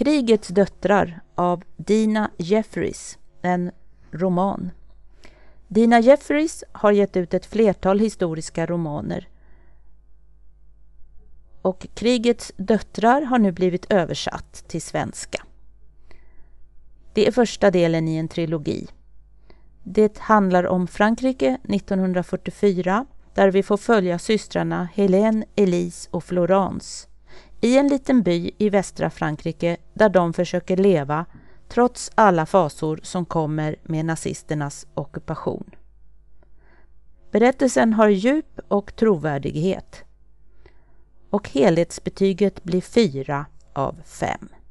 Krigets döttrar av Dina Jeffries, en roman. Dina Jeffries har gett ut ett flertal historiska romaner. Och Krigets döttrar har nu blivit översatt till svenska. Det är första delen i en trilogi. Det handlar om Frankrike 1944, där vi får följa systrarna Hélène, Elise och Florence i en liten by i västra Frankrike där de försöker leva trots alla fasor som kommer med nazisternas ockupation. Berättelsen har djup och trovärdighet. Och helhetsbetyget blir 4 av 5.